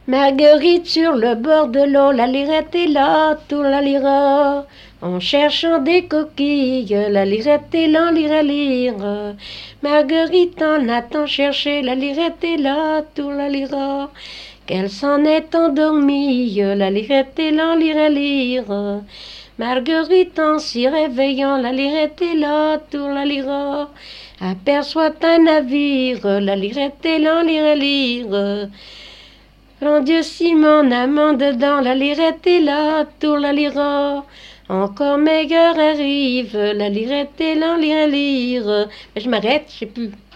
Marguerite sur le bord de l'eau, la lirette est là, tout la lira. En cherchant des coquilles, la lirette est là, lire, lire. Marguerite en attend chercher, la lirette est là, tout la lira. Qu'elle s'en est endormie, la lirette est là, lire, lire. Marguerite en s'y réveillant, la lirette est là, tout la lira. Aperçoit un navire, la lirette est là, lire, lire. Grand Dieu Simon, amant dedans, la lirette est là, tout la lira. Encore meilleur arrive, la lirette est là, lire, lire. Mais je m'arrête, je sais plus.